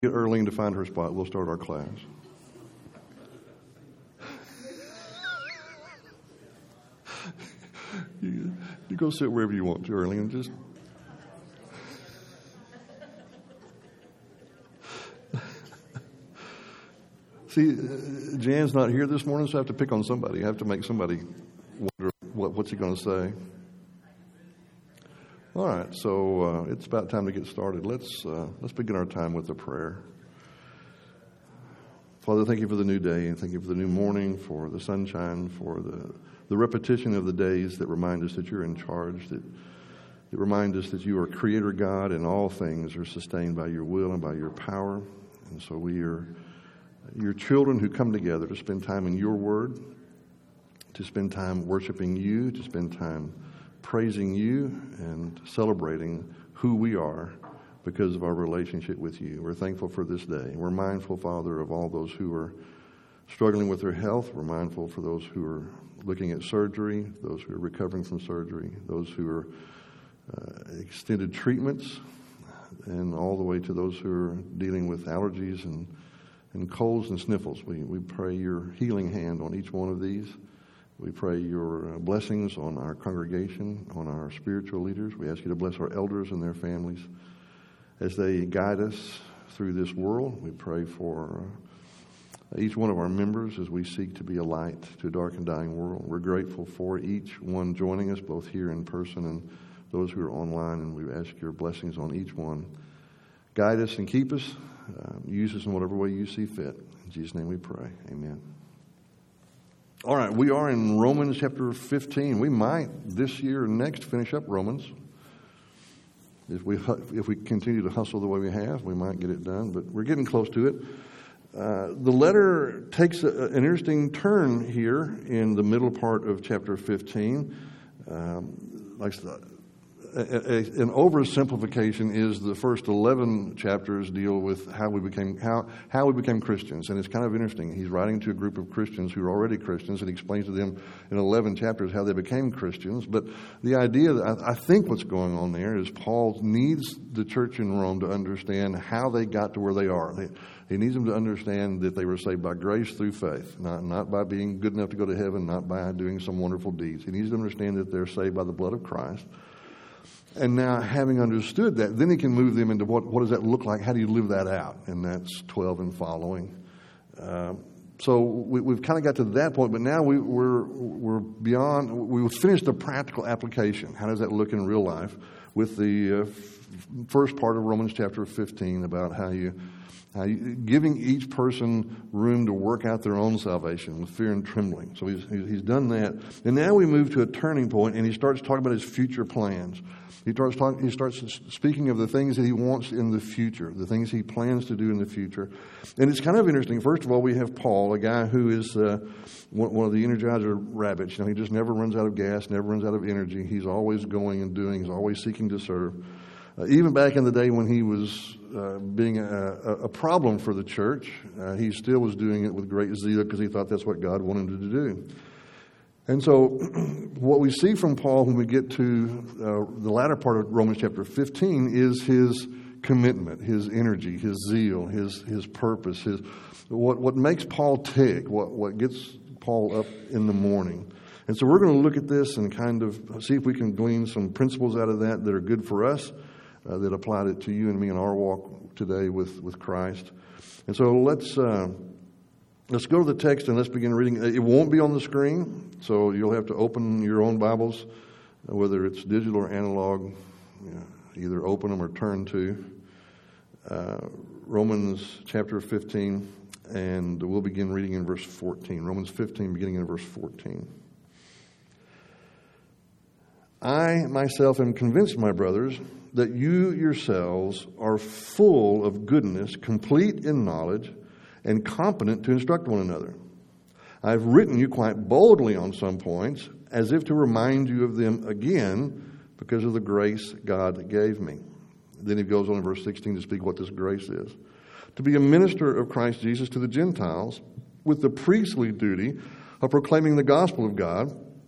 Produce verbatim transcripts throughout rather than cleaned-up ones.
Get Earlene to find her spot. We'll start our class. you, you go sit wherever you want to, Earlene. Just see, uh, Jan's not here this morning, so I have to pick on somebody. I have to make somebody wonder what, what's he going to say. All right, so uh, it's about time to get started. Let's uh, let's begin our time with a prayer. Father, thank you for the new day, and thank you for the new morning, for the sunshine, for the the repetition of the days that remind us that you're in charge, that, that remind us that you are Creator God, and all things are sustained by your will and by your power. And so we are your children who come together to spend time in your word, to spend time worshiping you, to spend time praising you and celebrating who we are because of our relationship with you. We're thankful for this day. We're mindful, Father, of all those who are struggling with their health. We're mindful for those who are looking at surgery, those who are recovering from surgery, those who are uh, extended treatments, and all the way to those who are dealing with allergies and, and colds and sniffles. We, we pray your healing hand on each one of these. We pray your blessings on our congregation, on our spiritual leaders. We ask you to bless our elders and their families as they guide us through this world. We pray for each one of our members as we seek to be a light to a dark and dying world. We're grateful for each one joining us, both here in person and those who are online, and we ask your blessings on each one. Guide us and keep us. Uh, use us in whatever way you see fit. In Jesus' name we pray. Amen. All right, we are in Romans chapter fifteen. We might this year or next finish up Romans. If we if we continue to hustle the way we have, we might get it done, but we're getting close to it. Uh, the letter takes a, an interesting turn here in the middle part of chapter fifteen. Um, like the, a, a, an oversimplification is the first eleven chapters deal with how we became how how we became Christians, and it's kind of interesting. He's writing to a group of Christians who are already Christians, and he explains to them in eleven chapters how they became Christians. But the idea that I, I think what's going on there is Paul needs the church in Rome to understand how they got to where they are. They, he needs them to understand that they were saved by grace through faith, not not by being good enough to go to heaven, not by doing some wonderful deeds. He needs them to understand that they're saved by the blood of Christ. And now, having understood that, then he can move them into what, what does that look like? How do you live that out? And that's twelve and following. Uh, so we, we've kind of got to that point, but now we, we're we're beyond. We've finished the practical application. How does that look in real life? With the uh, f- first part of Romans chapter fifteen about how you. Uh, giving each person room to work out their own salvation with fear and trembling. So he's he's done that. And now we move to a turning point, and he starts talking about his future plans. He starts talking, he starts speaking of the things that he wants in the future, the things he plans to do in the future. And it's kind of interesting. First of all, we have Paul, a guy who is uh, one, one of the Energizer rabbits. You know, he just never runs out of gas, never runs out of energy. He's always going and doing. He's always seeking to serve. Uh, even back in the day when he was uh, being a, a, a problem for the church, uh, he still was doing it with great zeal because he thought that's what God wanted him to do. And so what we see from Paul when we get to uh, the latter part of Romans chapter fifteen is his commitment, his energy, his zeal, his his purpose, his what what makes Paul tick, what, what gets Paul up in the morning. And so we're going to look at this and kind of see if we can glean some principles out of that that are good for us. Uh, that applied it to you and me in our walk today with, with Christ. And so let's uh, let's go to the text and let's begin reading. It won't be on the screen, so you'll have to open your own Bibles, uh, whether it's digital or analog. You know, either open them or turn to uh, Romans chapter fifteen, and we'll begin reading in verse fourteen. Romans fifteen, beginning in verse fourteen. I myself am convinced, my brothers, that you yourselves are full of goodness, complete in knowledge, and competent to instruct one another. I've written you quite boldly on some points, as if to remind you of them again, because of the grace God gave me. Then he goes on in verse sixteen to speak what this grace is. To be a minister of Christ Jesus to the Gentiles, with the priestly duty of proclaiming the gospel of God,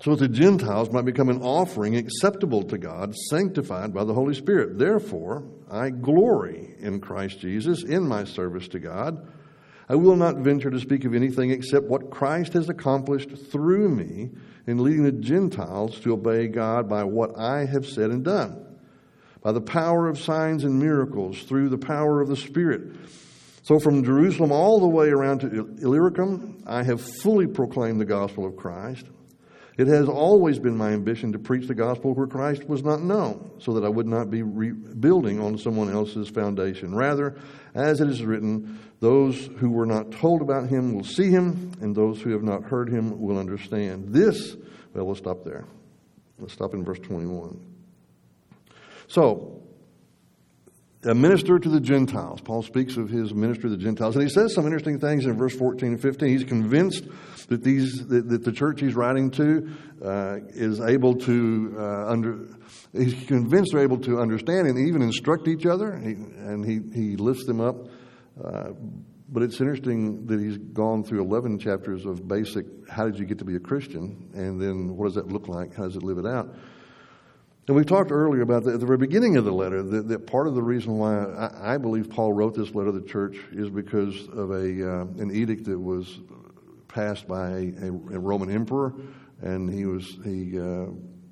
so that the Gentiles might become an offering acceptable to God, sanctified by the Holy Spirit. Therefore, I glory in Christ Jesus in my service to God. I will not venture to speak of anything except what Christ has accomplished through me in leading the Gentiles to obey God by what I have said and done, by the power of signs and miracles, through the power of the Spirit. So from Jerusalem all the way around to Illyricum, I have fully proclaimed the gospel of Christ. It has always been my ambition to preach the gospel where Christ was not known, so that I would not be rebuilding on someone else's foundation. Rather, as it is written, those who were not told about him will see him, and those who have not heard him will understand. This, well, we'll stop there. Let's stop in verse twenty-one. So, a minister to the Gentiles. Paul speaks of his ministry to the Gentiles. And he says some interesting things in verse fourteen and fifteen. He's convinced that these that, that the church he's writing to uh, is able to uh, under. He's convinced they're able to understand and even instruct each other. He, and he he lifts them up. Uh, but it's interesting that he's gone through eleven chapters of basic. How did you get to be a Christian? And then what does that look like? How does it live it out? And we talked earlier about the, at the very beginning of the letter that, that part of the reason why I, I believe Paul wrote this letter to the church is because of a uh, an edict that was passed by a, a, a Roman emperor, and he was he uh,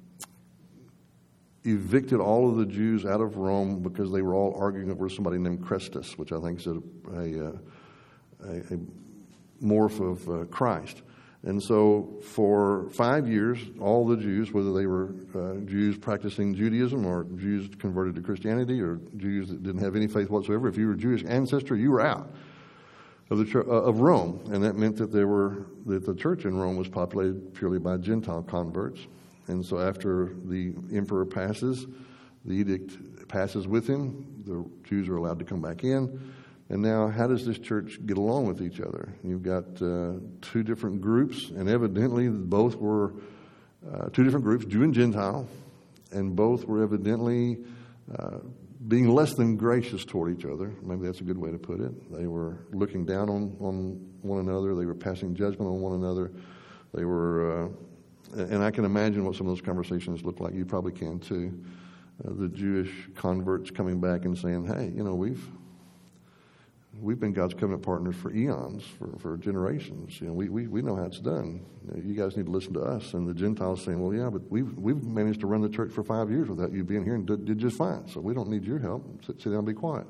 evicted all of the Jews out of Rome because they were all arguing over somebody named Chrestus, which I think is a a, a, a morph of uh, Christ. And so for five years, all the Jews, whether they were uh, Jews practicing Judaism or Jews converted to Christianity or Jews that didn't have any faith whatsoever, if you were a Jewish ancestor, you were out of the uh, of Rome. And that meant that there were that the church in Rome was populated purely by Gentile converts. And so after the emperor passes, the edict passes with him, the Jews are allowed to come back in. And now, how does this church get along with each other? You've got uh, two different groups, and evidently both were uh, two different groups, Jew and Gentile, and both were evidently uh, being less than gracious toward each other. Maybe that's a good way to put it. They were looking down on, on one another. They were passing judgment on one another. They were, uh, and I can imagine what some of those conversations look like. You probably can too. Uh, the Jewish converts coming back and saying, hey, you know, we've We've been God's covenant partners for eons, for, for generations. You know, we, we, we know how it's done. You guys need to listen to us. And the Gentiles saying, well, yeah, but we've we've managed to run the church for five years without you being here and did, did just fine. So we don't need your help. Sit, sit down and be quiet.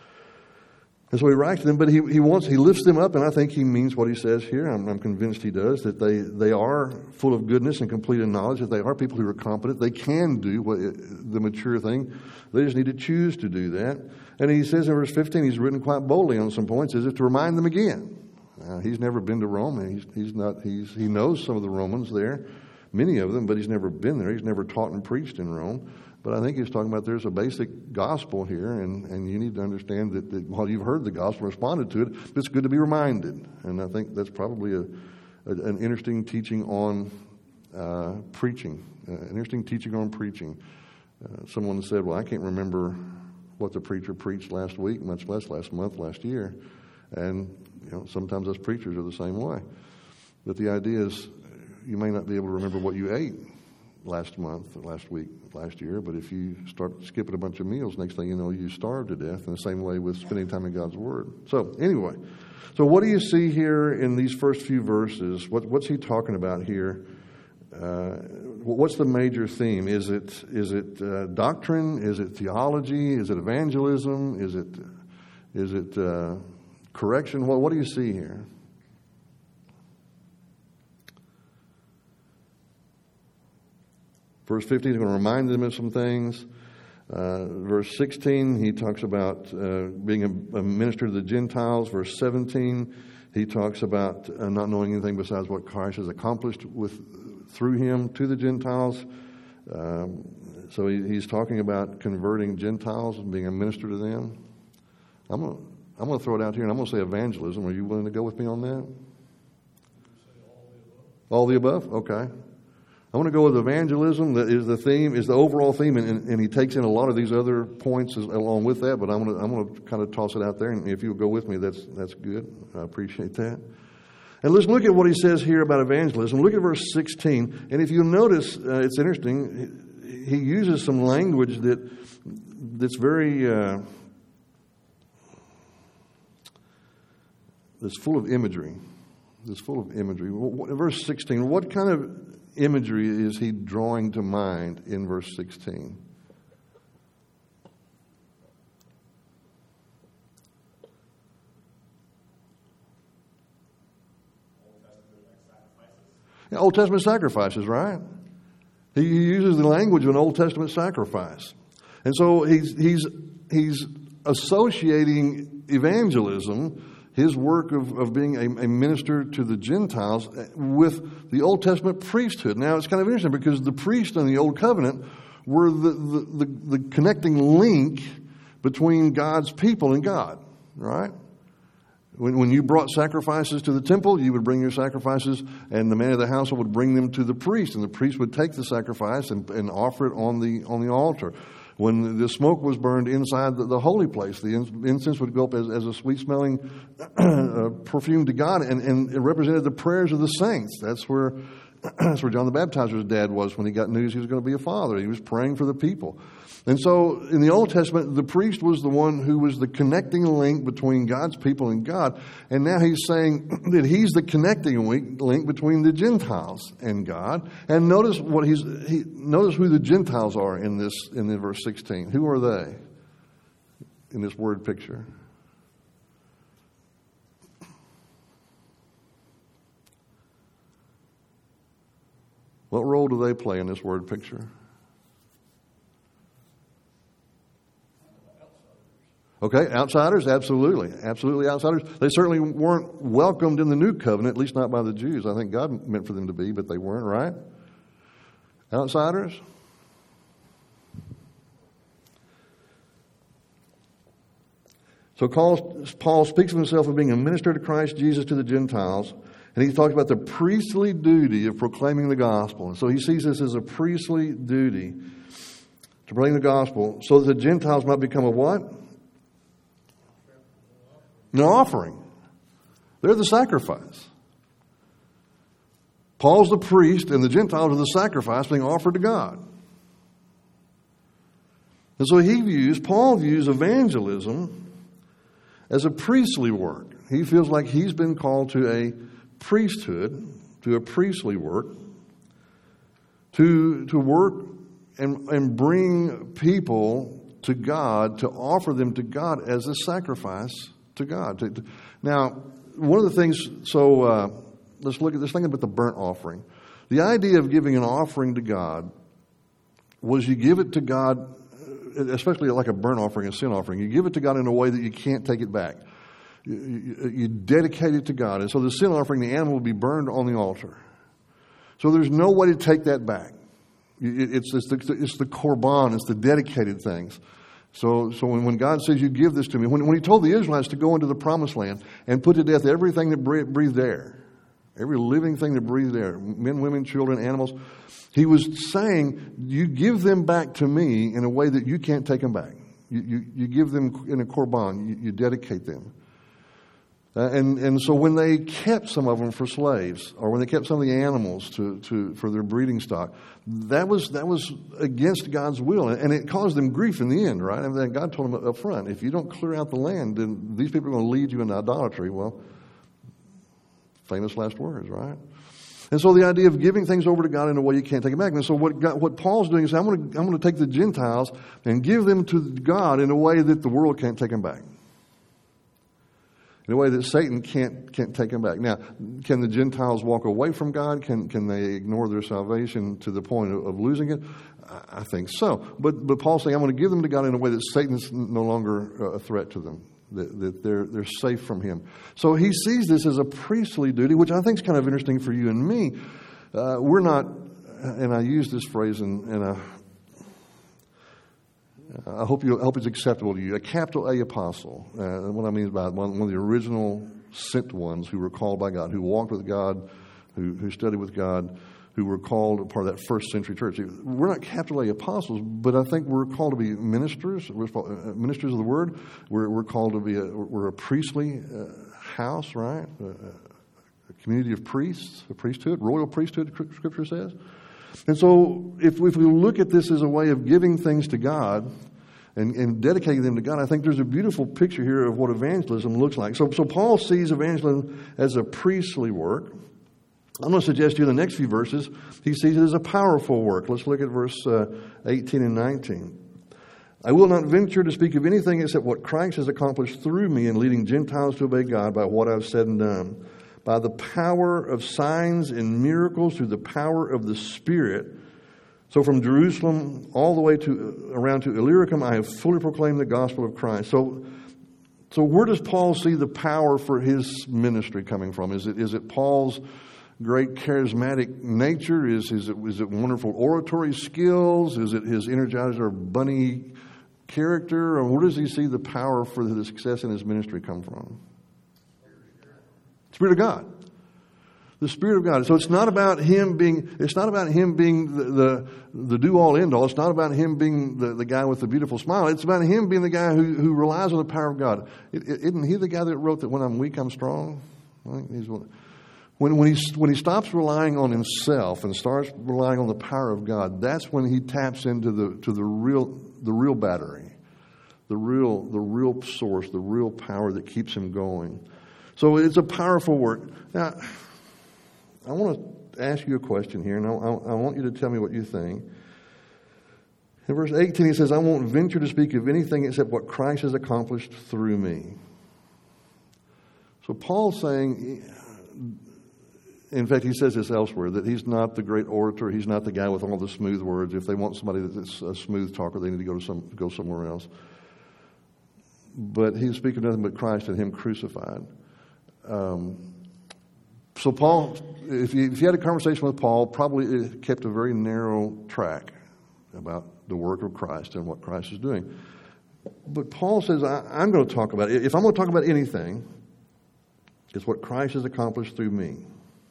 And so he writes to them, but he he wants he lifts them up, and I think he means what he says here. I'm, I'm convinced he does, that they, they are full of goodness and complete in knowledge, that they are people who are competent. They can do what the mature thing. They just need to choose to do that. And he says in verse fifteen, he's written quite boldly on some points, as if to remind them again. Uh, he's never been to Rome. And he's he's not he's he knows some of the Romans there, many of them, but he's never been there. He's never taught and preached in Rome. But I think he's talking about there's a basic gospel here, and, and you need to understand that, that while you've heard the gospel, responded to it, it's good to be reminded. And I think that's probably a, a an interesting teaching on uh, preaching, uh, an interesting teaching on preaching. Uh, someone said, well, I can't remember what the preacher preached last week, much less last month, last year. And you know, sometimes us preachers are the same way. But the idea is you may not be able to remember what you ate last month, last week, last year, but if you start skipping a bunch of meals, next thing you know, you starve to death, in the same way with spending time in God's Word. So anyway, so what do you see here in these first few verses? What, what's he talking about here? Uh, what's the major theme? Is it is it uh, doctrine? Is it theology? Is it evangelism? Is it is it uh, correction? What what do you see here? Verse fifteen is going to remind them of some things. Uh, verse sixteen, he talks about uh, being a, a minister to the Gentiles. Verse seventeen, he talks about uh, not knowing anything besides what Christ has accomplished with through him to the Gentiles. Um, so he, he's talking about converting Gentiles and being a minister to them. I'm going to I'm going to throw it out here, and I'm going to say evangelism. Are you willing to go with me on that? All the above? Okay. I want to go with evangelism. That is the theme, is the overall theme, and, and he takes in a lot of these other points as, along with that. But I'm going to I'm going to kind of toss it out there, and if you'll go with me, that's that's good. I appreciate that. And let's look at what he says here about evangelism. Look at verse sixteen. And if you'll notice, uh, it's interesting, he uses some language that that's very, uh, that's full of imagery. That's full of imagery. Verse sixteen, what kind of imagery is he drawing to mind in verse sixteen? Yeah, Old Testament sacrifices, right? He uses the language of an Old Testament sacrifice. And so he's he's he's associating evangelism, his work of, of being a, a minister to the Gentiles, with the Old Testament priesthood. Now, it's kind of interesting because the priests in the Old Covenant were the, the, the, the connecting link between God's people and God, right? When, when you brought sacrifices to the temple, you would bring your sacrifices, and the man of the household would bring them to the priest, and the priest would take the sacrifice and, and offer it on the on the altar. When the smoke was burned inside the, the holy place, the incense would go up as, as a sweet-smelling uh, perfume to God, and, and it represented the prayers of the saints. That's where that's where John the Baptizer's dad was when he got news he was going to be a father. He was praying for the people. And so in the Old Testament, the priest was the one who was the connecting link between God's people and God. And now he's saying that he's the connecting link between the Gentiles and God. And notice what he's he notice who the Gentiles are in this in verse sixteen. Who are they in this word picture? What role do they play in this word picture? Okay, outsiders, absolutely. Absolutely outsiders. They certainly weren't welcomed in the new covenant, at least not by the Jews. I think God meant for them to be, but they weren't, right? Outsiders? So Paul speaks of himself as being a minister to Christ Jesus to the Gentiles, and he talks about the priestly duty of proclaiming the gospel. And so he sees this as a priestly duty to proclaim the gospel so that the Gentiles might become a what? An offering. They're the sacrifice. Paul's the priest and the Gentiles are the sacrifice being offered to God. And so he views, Paul views evangelism as a priestly work. He feels like he's been called to a priesthood, to a priestly work, to, to work and, and bring people to God, to offer them to God as a sacrifice to God. Now, one of the things, so uh, let's look at this thing about the burnt offering. The idea of giving an offering to God was you give it to God, especially like a burnt offering, a sin offering. You give it to God in a way that you can't take it back. You, you, you dedicate it to God. And so the sin offering, the animal will be burned on the altar. So there's no way to take that back. It, it's, it's, the, it's the korban, it's the dedicated things. So, so when, when God says, you give this to me, when, when he told the Israelites to go into the promised land and put to death everything that breathed there, every living thing that breathed there, men, women, children, animals, he was saying, you give them back to me in a way that you can't take them back. You, you, you give them in a korban, you, you dedicate them. Uh, and, and so when they kept some of them for slaves, or when they kept some of the animals to, to for their breeding stock, that was that was against God's will, and it caused them grief in the end, right? I mean, God told them up front, if you don't clear out the land, then these people are going to lead you into idolatry. Well, famous last words, right? And so the idea of giving things over to God in a way you can't take it back. And so what God, what Paul's doing is, I'm going to I'm going to take the Gentiles and give them to God in a way that the world can't take them back. In a way that Satan can't can't take them back. Now, can the Gentiles walk away from God? Can can they ignore their salvation to the point of, of losing it? I think so. But but Paul's saying, I'm going to give them to God in a way that Satan's no longer a threat to them. That, that they're they're safe from him. So he sees this as a priestly duty, which I think is kind of interesting for you and me. Uh, we're not, and I use this phrase in, in a. I hope you I hope it's acceptable to you. A capital A apostle. Uh, what I mean by one, one of the original sent ones who were called by God, who walked with God, who who studied with God, who were called part of that first century church. We're not capital A apostles, but I think we're called to be ministers. We're ministers of the word. We're we're called to be a we're a priestly uh, house, right? A, a community of priests, a priesthood, royal priesthood, Scripture says. And so if, if we look at this as a way of giving things to God and, and dedicating them to God, I think there's a beautiful picture here of what evangelism looks like. So, so Paul sees evangelism as a priestly work. I'm going to suggest to you in the next few verses, he sees it as a powerful work. Let's look at verse uh, eighteen and nineteen. I will not venture to speak of anything except what Christ has accomplished through me in leading Gentiles to obey God by what I've said and done. By the power of signs and miracles through the power of the Spirit. So from Jerusalem all the way to around to Illyricum, I have fully proclaimed the gospel of Christ. So, so where does Paul see the power for his ministry coming from? Is it is it Paul's great charismatic nature? Is, is, it, is it wonderful oratory skills? Is it his Energizer Bunny character? Or where does he see the power for the success in his ministry come from? Spirit of God. The Spirit of God. So it's not about him being, it's not about him being the, the, the do-all, end-all. It's not about him being the, the guy with the beautiful smile. It's about him being the guy who, who relies on the power of God. It, it, isn't he the guy that wrote that when I'm weak, I'm strong? I think he's one. When, when, he, when he stops relying on himself and starts relying on the power of God, that's when he taps into the to the real the real battery, the real the real source, the real power that keeps him going. So it's a powerful work. Now, I want to ask you a question here, and I, I, I want you to tell me what you think. In verse eighteen, he says, I won't venture to speak of anything except what Christ has accomplished through me. So Paul's saying, in fact, he says this elsewhere, that he's not the great orator. He's not the guy with all the smooth words. If they want somebody that's a smooth talker, they need to go to some go somewhere else. But he's speaking nothing but Christ and him crucified. Um, so Paul, if you, if you had a conversation with Paul, probably it kept a very narrow track about the work of Christ and what Christ is doing. But Paul says, I, I'm going to talk about it. If I'm going to talk about anything, it's what Christ has accomplished through me.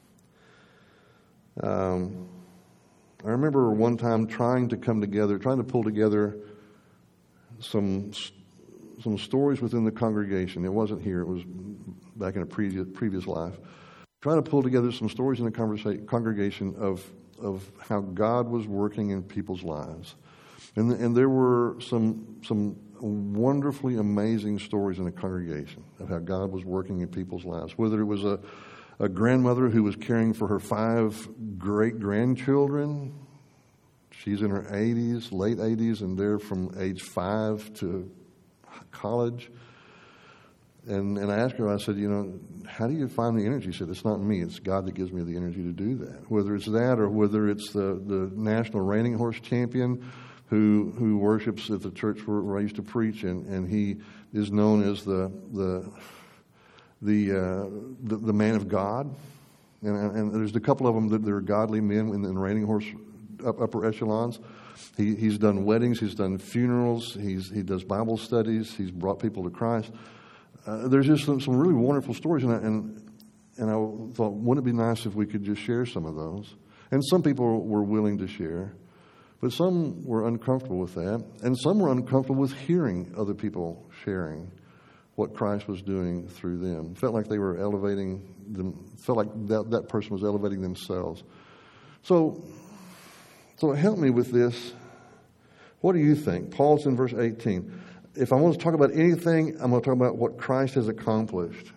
Um, I remember one time trying to come together, trying to pull together some some stories within the congregation. It wasn't here; it was back in a previous previous life. Trying to pull together some stories in the conversa- congregation of of how God was working in people's lives, and and there were some some wonderfully amazing stories in the congregation of how God was working in people's lives. Whether it was a A grandmother who was caring for her five great-grandchildren. She's in her eighties, late eighties, and they're from age five to college. And and I asked her, I said, you know, how do you find the energy? She said, it's not me, it's God that gives me the energy to do that. Whether it's that or whether it's the, the national reining horse champion who who worships at the church where, where I used to preach, and, and he is known as the... the The, uh, the the man of God, and, and there's a couple of them that are godly men in the reining horse up, upper echelons. He he's done weddings, he's done funerals, he's he does Bible studies, he's brought people to Christ. Uh, there's just some, some really wonderful stories, and I, and and I thought, wouldn't it be nice if we could just share some of those? And some people were willing to share, but some were uncomfortable with that, and some were uncomfortable with hearing other people sharing what Christ was doing through them. Felt like they were elevating them, felt like that, that person was elevating themselves. So, so help me with this. What do you think? Paul's in verse eighteen. If I want to talk about anything, I'm going to talk about what Christ has accomplished.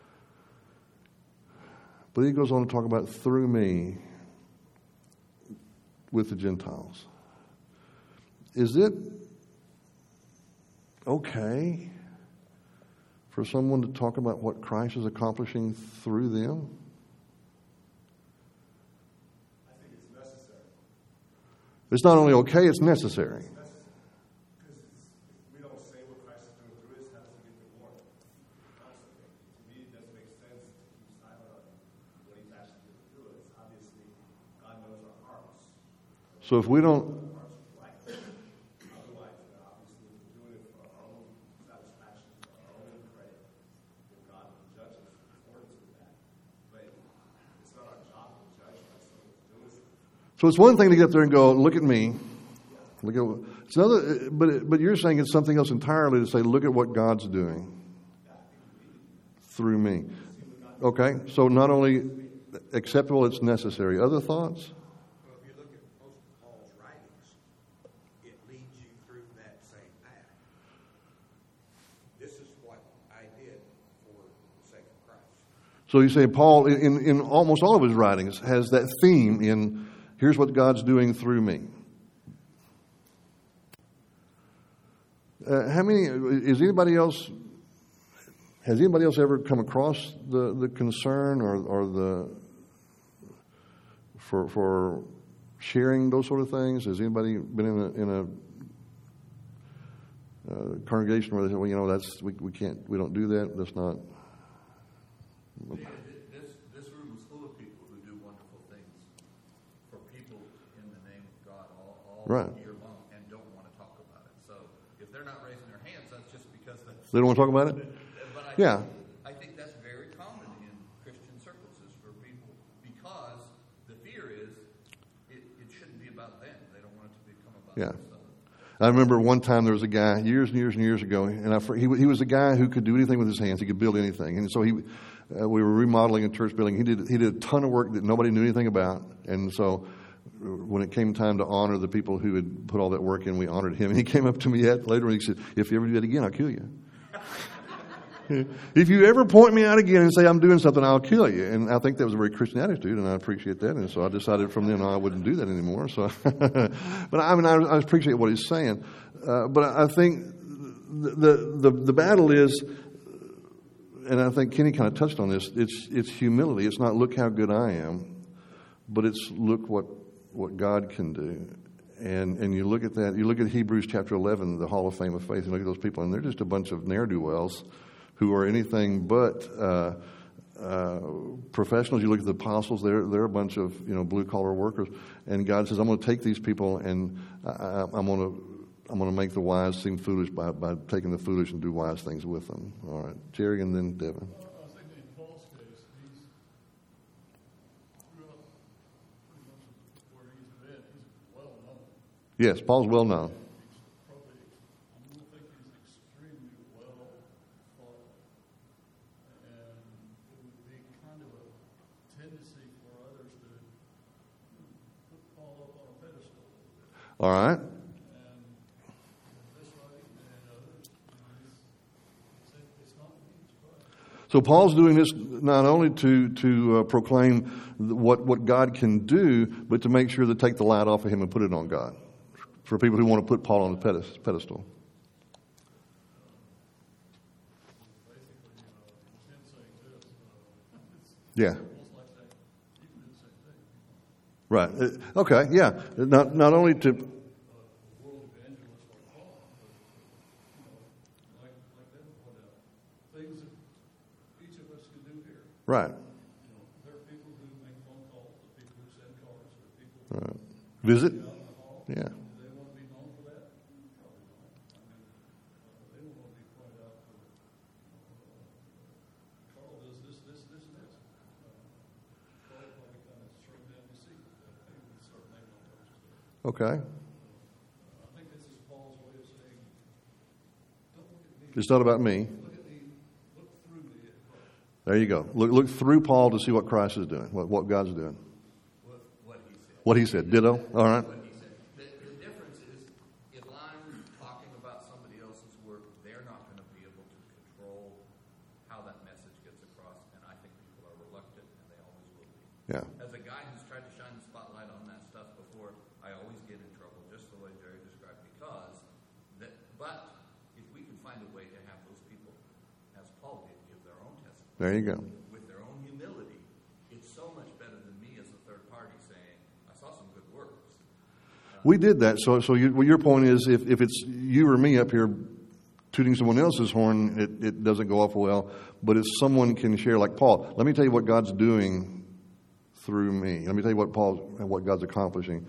But he goes on to talk about through me with the Gentiles. Is it okay for someone to talk about what Christ is accomplishing through them? I think it's necessary. It's not only okay, it's necessary. It's necessary. Because if we don't say what Christ is doing through us, how does he get the glory? Constantly. To me, it doesn't make sense to keep silent on what he's actually doing through us. Obviously, God knows our hearts. So if we don't... So it's one thing to get up there and go, look at me. Look at it's another, but but you're saying it's something else entirely to say, look at what God's doing through me. Okay, so not only acceptable, it's necessary. Other thoughts? Well, if you look at most of Paul's writings, it leads you through that same path. This is what I did for the sake of Christ. So you say Paul, in, in almost all of his writings, has that theme in, here's what God's doing through me. Uh, how many, is anybody else, has anybody else ever come across the, the concern or, or the, for, for sharing those sort of things? Has anybody been in a, in a uh, congregation where they say, well, you know, that's, we, we can't, we don't do that, that's not. Yeah, this, this room is full of people who do wonderful things for people in the name of God all, all Right. year long and don't want to talk about it. So if they're not raising their hands, that's just because that's... They don't want to talk about it? But I Yeah. think, I think that's very common in Christian circles is for people because the fear is it, it shouldn't be about them. They don't want it to become about Yeah. themselves. I remember one time there was a guy years and years and years ago, and I, he, he was a guy who could do anything with his hands. He could build anything, and so he, uh, we were remodeling a church building. He did he did a ton of work that nobody knew anything about, and so when it came time to honor the people who had put all that work in, we honored him. And he came up to me yet later and he said, "If you ever do that again, I'll kill you." If you ever point me out again and say I'm doing something, I'll kill you. And I think that was a very Christian attitude, and I appreciate that. And so I decided from then on I wouldn't do that anymore. So, but I mean, I, I appreciate what he's saying. Uh, but I think the, the the battle is, and I think Kenny kind of touched on this. It's it's humility. It's not look how good I am, but it's look what what God can do. And and you look at that. You look at Hebrews chapter eleven, the Hall of Fame of Faith, and look at those people, and they're just a bunch of ne'er-do-wells who are anything but uh, uh, professionals. You look at the apostles; they're they're a bunch of you know blue collar workers. And God says, "I'm going to take these people, and I, I'm going to I'm going to make the wise seem foolish by by taking the foolish and do wise things with them." All right, Jerry, and then Devin. Well, I think in Paul's case, he's throughout pretty much where he's been, he's well known. Yes, Paul's well known. He's probably, I don't think he's extremely well thought of. And it would be kind of a tendency for others to put Paul up on a pedestal. All right. And this way and others, you know, he's, it's, it's not me, it's Christ. So Paul's doing this not only to to uh, proclaim what what God can do, but to make sure to take the light off of him and put it on God. For people who want to put Paul on the pedest- pedestal. Basically, you know, him saying this, uh, it's Yeah. almost like saying, you can do the same thing. Right. Uh, Okay. Yeah. Not not only to. World evangelist like Paul, but, you know, like, like them point out, things that each of us can do here. Right. You know, there are people who make phone calls, there are people who send cards, there are people who Right. Visit. go out in the hall. Yeah. Do they want to be known for that? Probably not. I mean, uh, they don't want to be pointed out for, uh, Carl does this, this, this, and this. Uh, Carl probably kind of thrown down the seat, uh, maybe with certain name on those. Okay. I think this is Paul's way of saying, don't look at me. It's not about me. Look at me. Look through me at Christ. There you go. Look look through Paul to see what Christ is doing. What what God's doing. What, what he said. What he said. Ditto. All right. What he said. The, the difference is, if I'm talking about somebody else's work, they're not going to be able to control how that message gets across, and I think people are reluctant, and they always will be. Yeah. As a guy who's tried to shine the spotlight on that stuff before, I always get in trouble, just the way Jerry described, because that. But if we can find a way to have those people, as Paul did, give their own testimony There you go. with their own humility, it's so much better than me as a third party saying, I saw some good works. We did that. So so you, well, your point is, if if it's you or me up here tooting someone else's horn, it, it doesn't go off well. But if someone can share, like Paul, let me tell you what God's doing through me. Let me tell you what Paul, what God's accomplishing.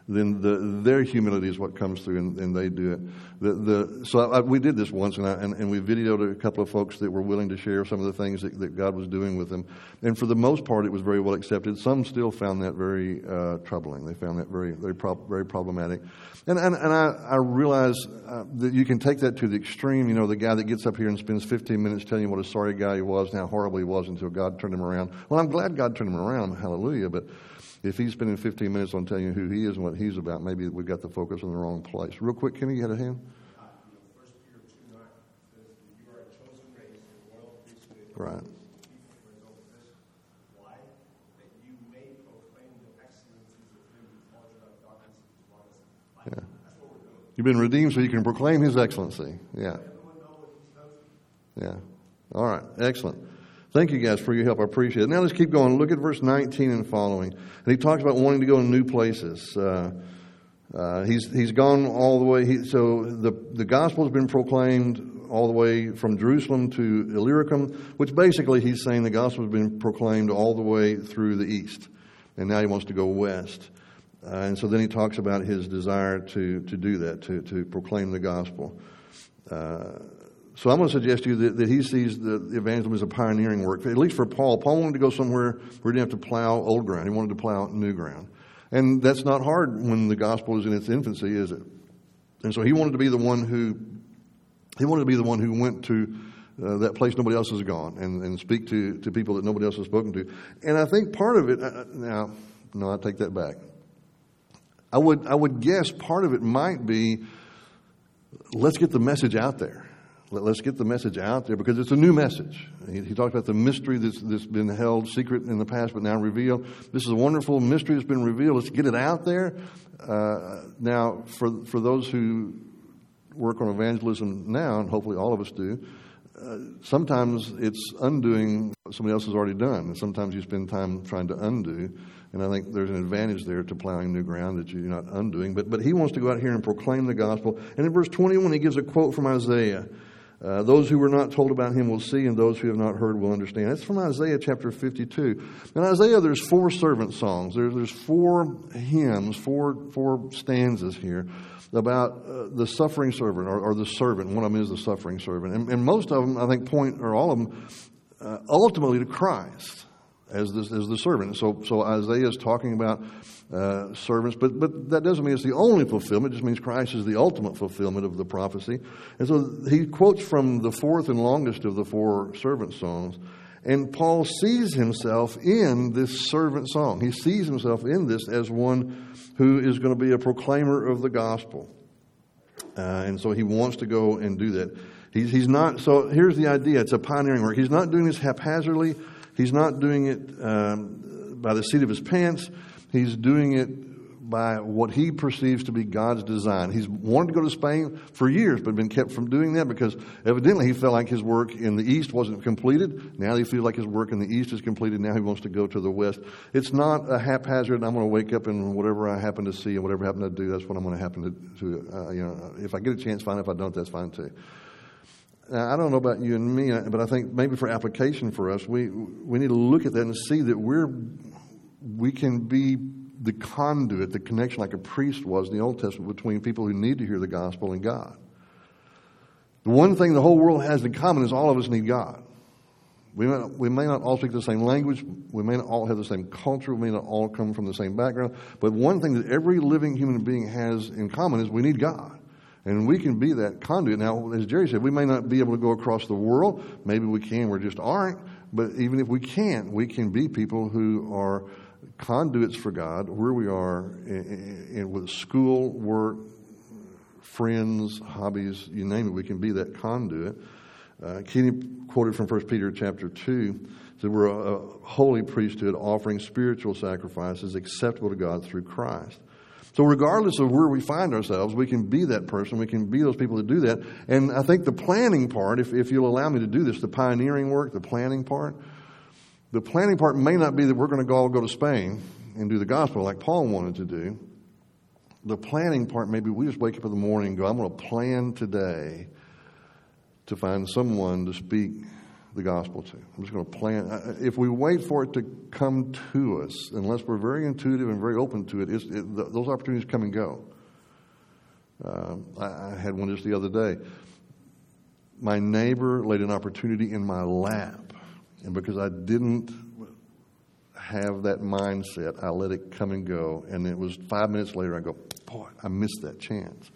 then the, their humility is what comes through, and, and they do it. The, the, so I, we did this once, and, I, and, and we videoed a couple of folks that were willing to share some of the things that, that God was doing with them. And for the most part, it was very well accepted. Some still found that very uh, troubling. They found that very very, pro- very problematic. And and, and I, I realize uh, that you can take that to the extreme. You know, the guy that gets up here and spends fifteen minutes telling you what a sorry guy he was and how horrible he was until God turned him around. Well, I'm glad God turned him around. Hallelujah. But if he's spending fifteen minutes on telling you who he is and what he's about, maybe we've got the focus in the wrong place. Real quick, Kenny, you had a hand? Uh, you know, First Peter two nine says that you are a chosen race, a royal priesthood, Right. people for his own possession. Why? That you may proclaim the excellencies of him who called you out of darkness into marvelous light. Yeah. That's what we're doing. You've been redeemed so you can proclaim his excellency. Yeah. Everyone know what he's done for you. Yeah. All right. Excellent. Thank you guys for your help. I appreciate it. Now let's keep going. Look at verse nineteen and following. And he talks about wanting to go to new places. Uh, uh, he's he's gone all the way. He, so the the gospel has been proclaimed all the way from Jerusalem to Illyricum, which basically he's saying the gospel has been proclaimed all the way through the east. And now he wants to go west. Uh, and so then he talks about his desire to, to do that, to, to proclaim the gospel. Uh, So I'm going to suggest to you that, that he sees the evangelism as a pioneering work, at least for Paul. Paul wanted to go somewhere where he didn't have to plow old ground. He wanted to plow new ground. And that's not hard when the gospel is in its infancy, is it? And so he wanted to be the one who, he wanted to be the one who went to uh, that place nobody else has gone and, and speak to, to people that nobody else has spoken to. And I think part of it, uh, now, no, I take that back. I would, I would guess part of it might be, let's get the message out there. Let's get the message out there because it's a new message. He, he talked about the mystery that's, that's been held secret in the past but now revealed. This is a wonderful mystery that's been revealed. Let's get it out there. Uh, now, for for those who work on evangelism now, and hopefully all of us do, uh, sometimes it's undoing what somebody else has already done. And sometimes you spend time trying to undo. And I think there's an advantage there to plowing new ground that you're not undoing. But, but he wants to go out here and proclaim the gospel. And in verse twenty-one, he gives a quote from Isaiah. Uh, those who were not told about him will see, and those who have not heard will understand. That's from Isaiah chapter fifty-two. In Isaiah, there's four servant songs. There's, there's four hymns, four four stanzas here about uh, the suffering servant, or, or the servant. One of them is the suffering servant. And, and most of them, I think, point, or all of them, uh, ultimately to Christ as the, as the servant. So, so Isaiah is talking about uh, servants, but but that doesn't mean it's the only fulfillment. It just means Christ is the ultimate fulfillment of the prophecy. And so he quotes from the fourth and longest of the four servant songs. And Paul sees himself in this servant song. He sees himself in this as one who is going to be a proclaimer of the gospel. Uh, and so he wants to go and do that. He's, he's not, so here's the idea. It's a pioneering work. He's not doing this haphazardly. He's not doing it um, by the seat of his pants. He's doing it by what he perceives to be God's design. He's wanted to go to Spain for years, but been kept from doing that because evidently he felt like his work in the East wasn't completed. Now he feels like his work in the East is completed. Now he wants to go to the West. It's not a haphazard, I'm going to wake up and whatever I happen to see and whatever I happen to do, that's what I'm going to happen to, to uh, you know, if I get a chance, fine. If I don't, that's fine too. Now, I don't know about you and me, but I think maybe for application for us, we we need to look at that and see that we're we can be the conduit, the connection like a priest was in the Old Testament between people who need to hear the gospel and God. The one thing the whole world has in common is all of us need God. We may not, we may not all speak the same language. We may not all have the same culture. We may not all come from the same background. But one thing that every living human being has in common is we need God. And we can be that conduit. Now, as Jerry said, we may not be able to go across the world. Maybe we can, we just aren't. But even if we can't, we can be people who are conduits for God where we are in, in, with school, work, friends, hobbies, you name it. We can be that conduit. Uh, Kenny quoted from First Peter chapter two, said we're a, a holy priesthood offering spiritual sacrifices acceptable to God through Christ. So regardless of where we find ourselves, we can be that person. We can be those people that do that. And I think the planning part, if, if you'll allow me to do this, the pioneering work, the planning part, the planning part may not be that we're going to all go to Spain and do the gospel like Paul wanted to do. The planning part, maybe we just wake up in the morning and go, I'm going to plan today to find someone to speak the gospel to. I'm just going to plan. If we wait for it to come to us, unless we're very intuitive and very open to it, it's, it those opportunities come and go. Uh, I, I had one just the other day. My neighbor laid an opportunity in my lap, and because I didn't have that mindset, I let it come and go, and it was five minutes later, I go, boy, I missed that chance.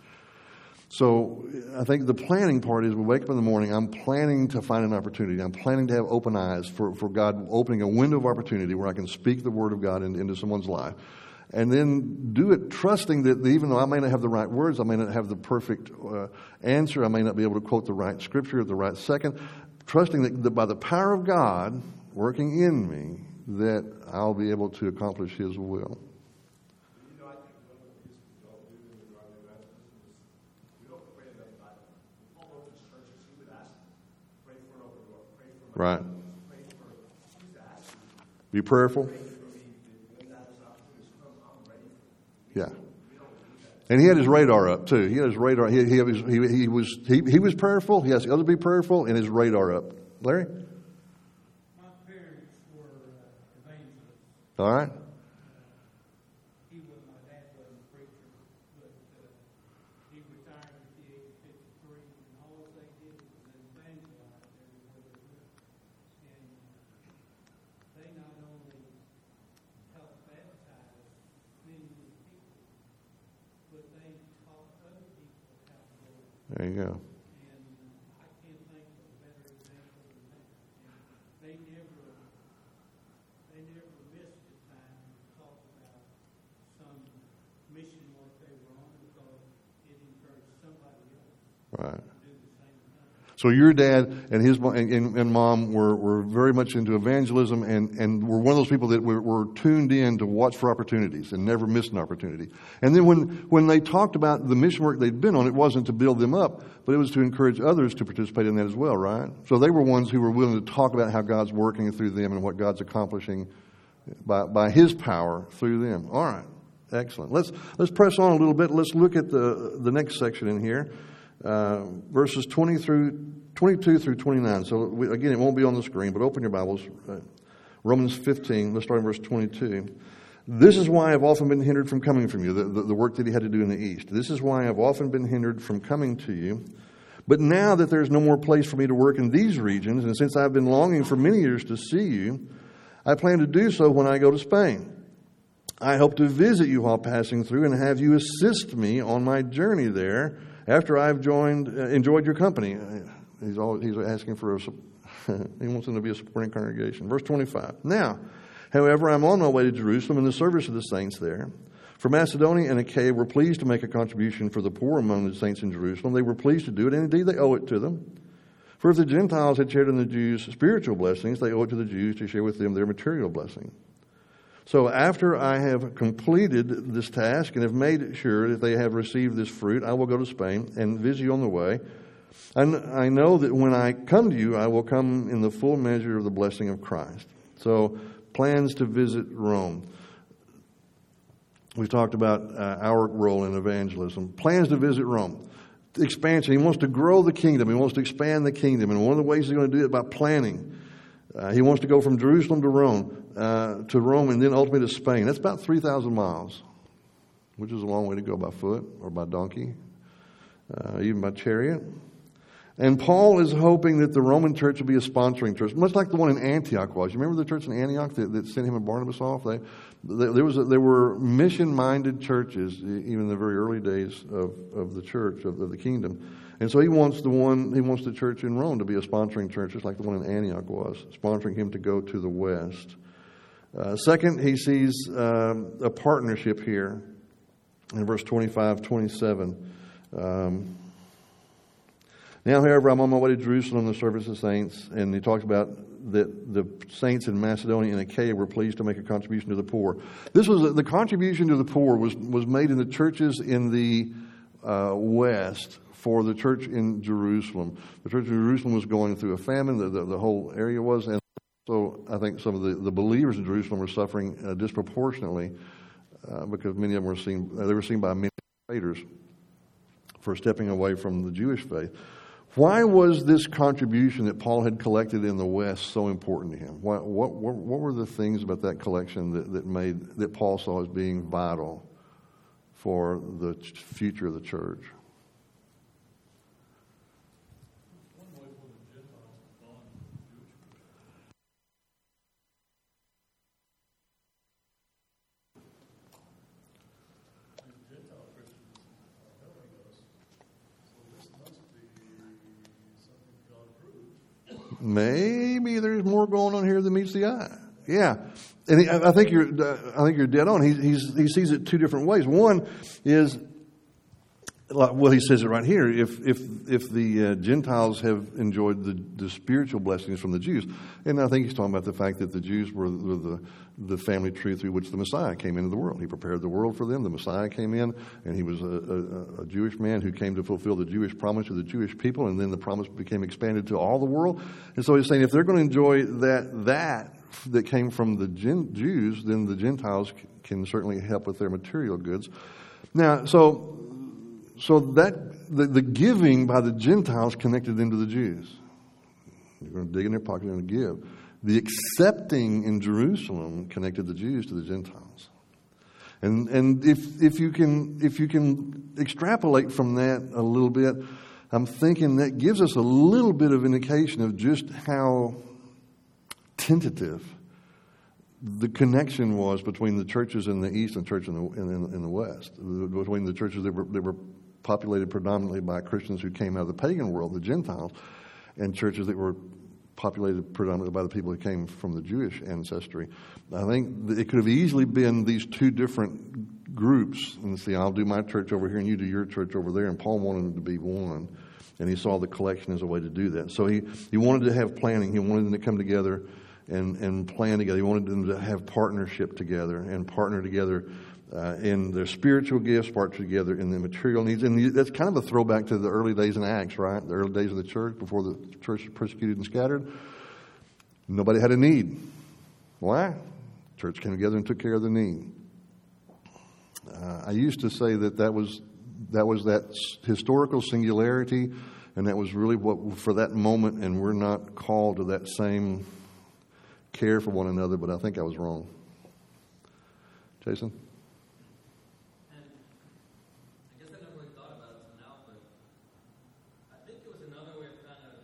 So I think the planning part is we wake up in the morning, I'm planning to find an opportunity. I'm planning to have open eyes for, for God opening a window of opportunity where I can speak the word of God in, into someone's life. And then do it trusting that even though I may not have the right words, I may not have the perfect uh, answer, I may not be able to quote the right scripture at the right second, trusting that, that by the power of God working in me, that I'll be able to accomplish His will. You know, I think one of the things we don't do in regard to evangelism is we don't pray enough Bible. All over the churches, he would ask, pray for an open door, pray for my Right. pray for, he's asking, Be prayerful. pray for me, when that opportunity comes, I'm ready. Yeah. And he had his radar up too. He had his radar. He, he, was, he, he was he, he was prayerful. He asked others to be prayerful, and his radar up. Larry? My parents were uh, evangelists. All right. He was, my dad wasn't a preacher, but uh, he retired at the age of fifty-three, and all they did was evangelize everywhere they went. And they not only helped baptize many new people, but they taught other people how to go. There you go. And uh, I can't think of a better example than that. And they never, they never missed the time to talk about some mission work they were on because it encouraged somebody else Right. to do the same thing. So your dad and his mo- and, and, and mom were, were very much into evangelism, and, and were one of those people that were, were tuned in to watch for opportunities and never missed an opportunity. And then when, when they talked about the mission work they'd been on, it wasn't to build them up, but it was to encourage others to participate in that as well, right? So they were ones who were willing to talk about how God's working through them and what God's accomplishing by, by His power through them. All right. Excellent. Let's, let's press on a little bit. Let's look at the, the next section in here. Uh, verses twenty through twenty-two through twenty-nine. So we, again, it won't be on the screen, but open your Bibles. Uh, Romans fifteen. Let's start in verse twenty-two. This is why I've often been hindered from coming from you. The, the, the work that he had to do in the east. This is why I've often been hindered from coming to you. But now that there's no more place for me to work in these regions, and since I've been longing for many years to see you, I plan to do so when I go to Spain. I hope to visit you while passing through and have you assist me on my journey there after I've joined, uh, enjoyed your company. He's always, he's asking for a, he wants them to be a supporting congregation. Verse twenty-five. Now, however, I'm on my way to Jerusalem in the service of the saints there. For Macedonia and Achaia were pleased to make a contribution for the poor among the saints in Jerusalem. They were pleased to do it, and indeed they owe it to them. For if the Gentiles had shared in the Jews' spiritual blessings, they owe it to the Jews to share with them their material blessing. So after I have completed this task and have made sure that they have received this fruit, I will go to Spain and visit you on the way. And I know that when I come to you, I will come in the full measure of the blessing of Christ. So plans to visit Rome. We've talked about uh, our role in evangelism. Plans to visit Rome. Expansion. He wants to grow the kingdom. He wants to expand the kingdom. And one of the ways he's going to do it by planning. Uh, he wants to go from Jerusalem to Rome, uh, to Rome, and then ultimately to Spain. That's about three thousand miles, which is a long way to go by foot or by donkey, uh, even by chariot. And Paul is hoping that the Roman church will be a sponsoring church, much like the one in Antioch was. You remember the church in Antioch that, that sent him and Barnabas off? They, they, there was a, there were mission-minded churches, even in the very early days of, of the church, of, of the kingdom. And so he wants the one, he wants the church in Rome to be a sponsoring church, just like the one in Antioch was, sponsoring him to go to the west. Uh, second, he sees um, a partnership here in verse twenty-five, twenty-seven. Um, now, however, I'm on my way to Jerusalem in the service of saints, and he talks about that the saints in Macedonia and Achaia were pleased to make a contribution to the poor. This was the contribution to the poor was was made in the churches in the uh, west for the church in Jerusalem. The church in Jerusalem was going through a famine. The the, the whole area was, and so I think some of the, the believers in Jerusalem were suffering uh, disproportionately uh, because many of them were seen they were seen by many traitors for stepping away from the Jewish faith. Why was this contribution that Paul had collected in the West so important to him? What, what, what were the things about that collection that, that made that Paul saw as being vital for the future of the church? One way for the Gentiles to bond with the Jewish Christians. And the Gentile Christians are helping us, so this must be something God approved. Maybe there's more going on here than meets the eye. Yeah, and he, I think you're. I think you're dead on. He, he's, he sees it two different ways. One is, well, he says it right here. If if if the uh, Gentiles have enjoyed the, the spiritual blessings from the Jews, and I think he's talking about the fact that the Jews were, were the the family tree through which the Messiah came into the world. He prepared the world for them. The Messiah came in, and he was a, a, a Jewish man who came to fulfill the Jewish promise to the Jewish people, and then the promise became expanded to all the world. And so he's saying if they're going to enjoy that that that came from the Gen- Jews, then the Gentiles can certainly help with their material goods. Now, so so that the, the giving by the Gentiles connected them to the Jews. You're going to dig in their pocket and give. The accepting in Jerusalem connected the Jews to the Gentiles. And and if if you can if you can extrapolate from that a little bit, I'm thinking that gives us a little bit of indication of just how tentative the connection was between the churches in the East and church in the in, in the West, between the churches that were that were populated predominantly by Christians who came out of the pagan world, the Gentiles, and churches that were populated predominantly by the people who came from the Jewish ancestry. I think it could have easily been these two different groups. And see, I'll do my church over here and you do your church over there. And Paul wanted them to be one. And he saw the collection as a way to do that. So he, he wanted to have planning. He wanted them to come together and, and plan together. He wanted them to have partnership together and partner together uh, in their spiritual gifts, partner together in their material needs. And that's kind of a throwback to the early days in Acts, right? The early days of the church before the church was persecuted and scattered. Nobody had a need. Why? Church came together and took care of the need. Uh, I used to say that that was that was that historical singularity, and that was really what for that moment. And we're not called to that same care for one another. But I think I was wrong. Jason? And I guess I never really thought about it until now, but I think it was another way of kind of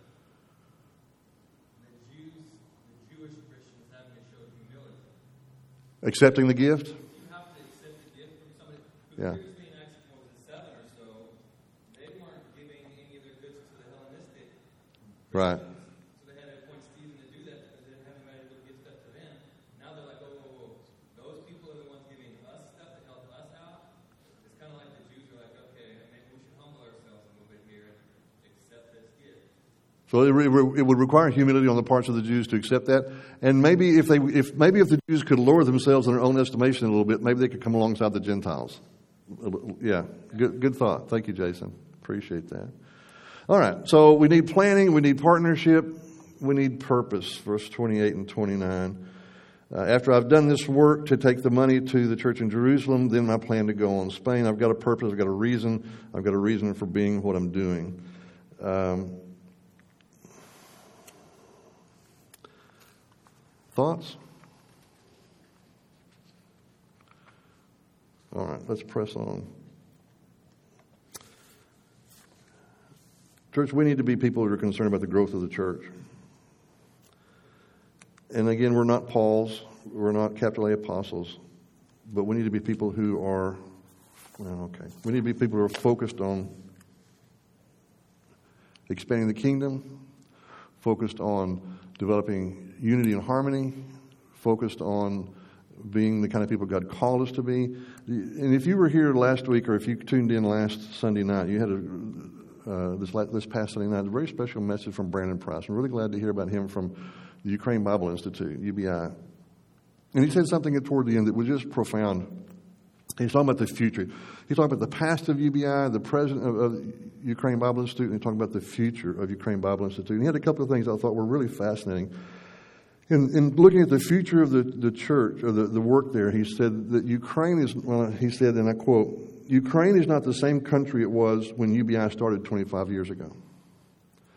the Jews, the Jewish Christians having to show humility. Accepting the gift? You have to accept the gift from somebody. Yeah. Previously in Acts seven or so, they weren't giving any of their goods to the Hellenistic. Right. So they had to appoint Stephen to do that because they didn't have anybody to give stuff to them. Now they're like, oh, whoa, whoa, those people are the ones giving us stuff to help us out. It's kind of like the Jews are like, okay, maybe we should humble ourselves a little bit here and accept this gift. So it, re- it would require humility on the parts of the Jews to accept that, and maybe if they, if maybe if the Jews could lower themselves in their own estimation a little bit, maybe they could come alongside the Gentiles. Yeah, good, good thought. Thank you, Jason. Appreciate that. All right, so we need planning, we need partnership, we need purpose. Verse twenty-eight and twenty-nine. Uh, after I've done this work to take the money to the church in Jerusalem, then I plan to go on Spain. I've got a purpose. I've got a reason. I've got a reason for being what I'm doing. Um, Thoughts? All right, let's press on. Church, we need to be people who are concerned about the growth of the church. And again, we're not Paul's, we're not capital A apostles, but we need to be people who are, well, okay, we need to be people who are focused on expanding the kingdom, focused on developing unity and harmony, focused on being the kind of people God called us to be. And if you were here last week, or if you tuned in last Sunday night, you had a, uh, this this past Sunday night a very special message from Brandon Price. I'm really glad to hear about him from the Ukraine Bible Institute, U B I. And he said something toward the end that was just profound. He's talking about the future. He's talking about the past of U B I, the present of, of Ukraine Bible Institute, and he's talking about the future of Ukraine Bible Institute. And he had a couple of things I thought were really fascinating. In, in looking at the future of the, the church, or the, the work there, he said that Ukraine is, well, he said, and I quote, Ukraine is not the same country it was when U B I started twenty-five years ago.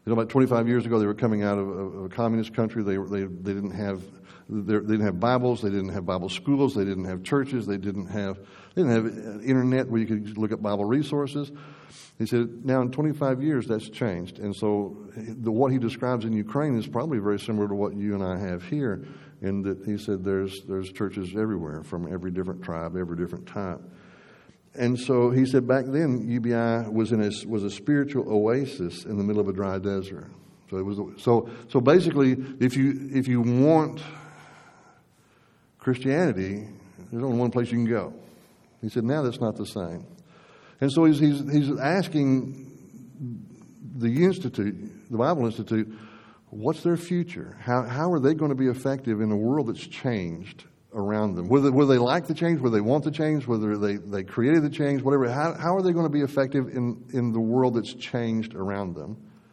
You know, about twenty-five years ago, they were coming out of a, of a communist country. They, they, they didn't have they didn't have Bibles. They didn't have Bible schools. They didn't have churches. They didn't have they didn't have internet where you could look up Bible resources. He said, now in twenty-five years, that's changed. And so the, what he describes in Ukraine is probably very similar to what you and I have here, in that he said there's there's churches everywhere from every different tribe, every different type. And so he said back then U B I was in a, was a spiritual oasis in the middle of a dry desert. So it was so so basically, if you if you want Christianity, there's only one place you can go. He said now that's not the same. And so he's he's, he's asking the Institute, the Bible Institute, what's their future? How how are they going to be effective in a world that's changed around them? Whether whether they like the change, whether they want the change, whether they, they created the change, whatever, how how are they going to be effective in, in the world that's changed around them?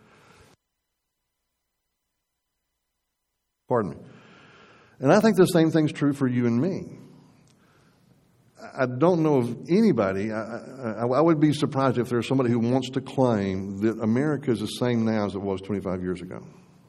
Pardon me. And I think the same thing's true for you and me. I don't know of anybody, I, I, I would be surprised if there's somebody who wants to claim that America is the same now as it was twenty-five years ago.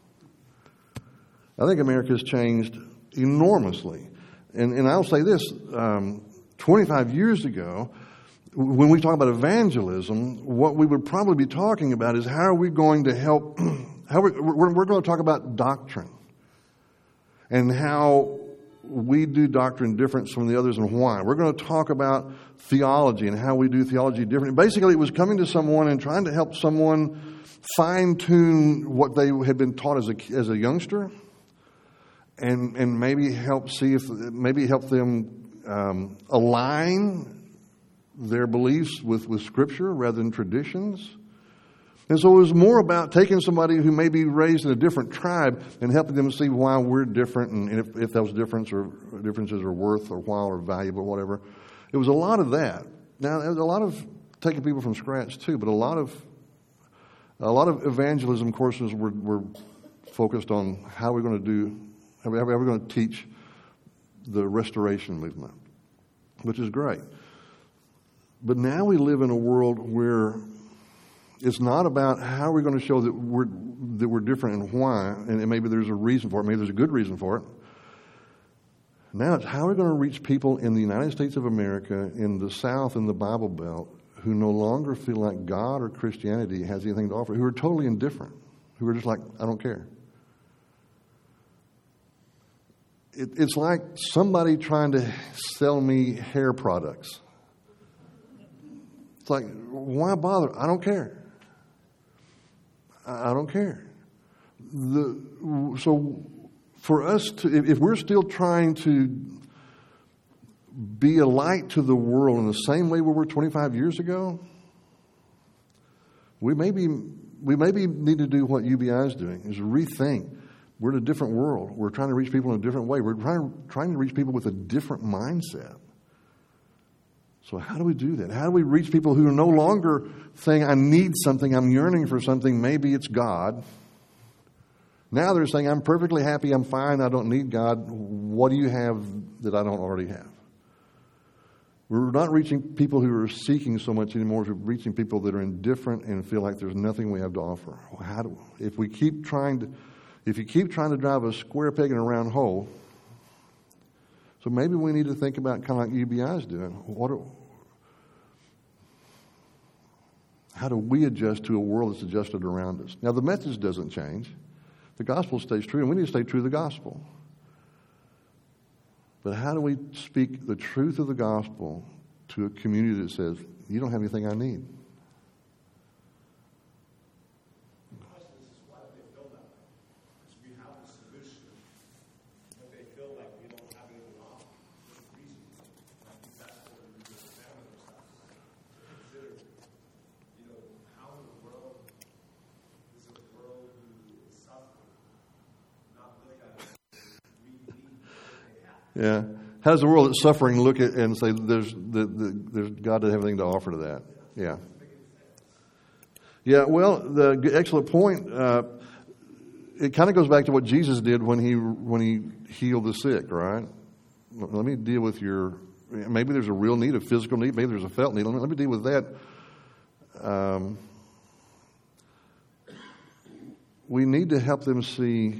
I think America has changed enormously. And, and I'll say this, um, twenty-five years ago, when we talk about evangelism, what we would probably be talking about is how are we going to help, how we, we're, we're going to talk about doctrine and how we do doctrine different from the others and why. We're going to talk about theology and how we do theology different. Basically, it was coming to someone and trying to help someone fine-tune what they had been taught as a, as a youngster, and and maybe help see if maybe help them um, align their beliefs with, with Scripture rather than traditions. And so it was more about taking somebody who may be raised in a different tribe and helping them see why we're different, and if, if those difference or differences are worth or while or valuable or whatever. It was a lot of that. Now there's a lot of taking people from scratch too, but a lot of a lot of evangelism courses were, were focused on how we're going to do. How are we going to teach the restoration movement, which is great. But now we live in a world where it's not about how we're going to show that we're that we're different and why, and maybe there's a reason for it, maybe there's a good reason for it. Now it's how we're going to reach people in the United States of America, in the South, in the Bible Belt, who no longer feel like God or Christianity has anything to offer, who are totally indifferent, who are just like, I don't care. It's like somebody trying to sell me hair products. It's like, why bother? I don't care. I don't care. The, so for us to, if we're still trying to be a light to the world in the same way we were twenty-five years ago, we maybe we maybe need to do what U B I is doing, is rethink. We're in a different world. We're trying to reach people in a different way. We're trying, trying to reach people with a different mindset. So how do we do that? How do we reach people who are no longer saying, I need something, I'm yearning for something, maybe it's God. Now they're saying, I'm perfectly happy, I'm fine, I don't need God. What do you have that I don't already have? We're not reaching people who are seeking so much anymore. We're reaching people that are indifferent and feel like there's nothing we have to offer. How do, if we keep trying to... If you keep trying to drive a square peg in a round hole, so maybe we need to think about kind of like U B I is doing. What are, how do we adjust to a world that's adjusted around us? Now, the message doesn't change. The gospel stays true, and we need to stay true to the gospel. But how do we speak the truth of the gospel to a community that says, you don't have anything I need? Yeah. How does the world that's suffering look at and say there's the, the, there's God doesn't have anything to offer to that? Yeah. Yeah. Well, the excellent point. Uh, it kind of goes back to what Jesus did when he when he healed the sick. Right. Let me deal with your. Maybe there's a real need, a physical need. Maybe there's a felt need. Let me, let me deal with that. Um, we need to help them see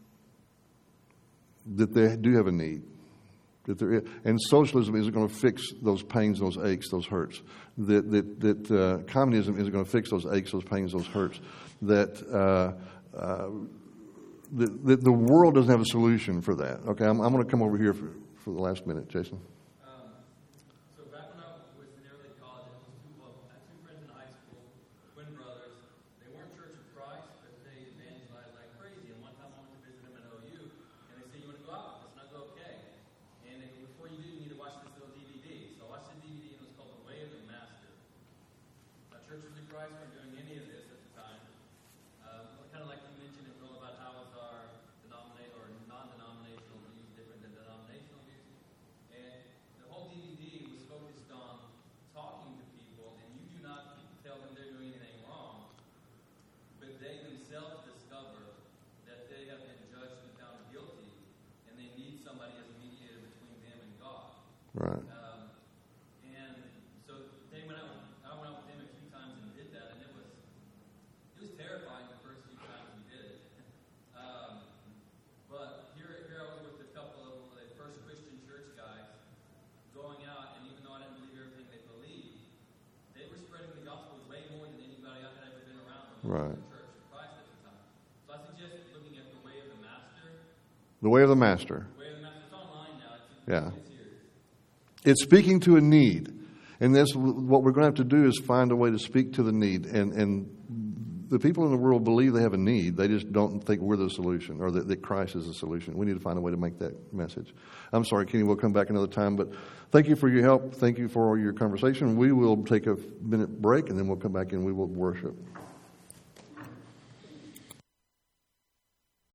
that they do have a need. That there is, and socialism isn't going to fix those pains, those aches, those hurts. That that, that uh, communism isn't going to fix those aches, those pains, those hurts. That uh, uh, that, that the world doesn't have a solution for that. Okay, I'm, I'm going to come over here for, for the last minute, Jason. Um, so back when I was in early college, I was two, well, I had two friends in high school, twin brothers. They weren't Church of Christ, but they evangelized like crazy. And one time I went to visit them at O U, and they said, "You want to go out with us?" And I go, "Okay." And they, before you do, you need to watch this little D V D. So I watched the D V D, and it was called The Way of the Master. Now, Churches of Christ weren't doing any of this at the time. Um, kind of like you mentioned, it was all about how is our denominational or non-denominational views different than denominational views. And the whole D V D was focused on talking to people, and you do not tell them they're doing anything wrong, but they themselves discover that they have been judged and found guilty, and they need somebody as a mediator between them and God. Right. Um, and so they went out. I went out with him a few times and did that, and it was it was terrifying the first few times we did it. um, but here, here I was with a couple of the first Christian church guys going out, and even though I didn't believe everything they believed, they were spreading the gospel way more than anybody I had ever been around them Right. in the Church of Christ at the time. So I suggest looking at the Way of the Master. The Way of the Master. The Way of the Master. It's online now. It's, Yeah. it's here. It's speaking to a need. And that's what we're going to have to do is find a way to speak to the need. And and the people in the world believe they have a need. They just don't think we're the solution or that, that Christ is the solution. We need to find a way to make that message. I'm sorry, Kenny, we'll come back another time. But thank you for your help. Thank you for your conversation. We will take a minute break, and then we'll come back and we will worship.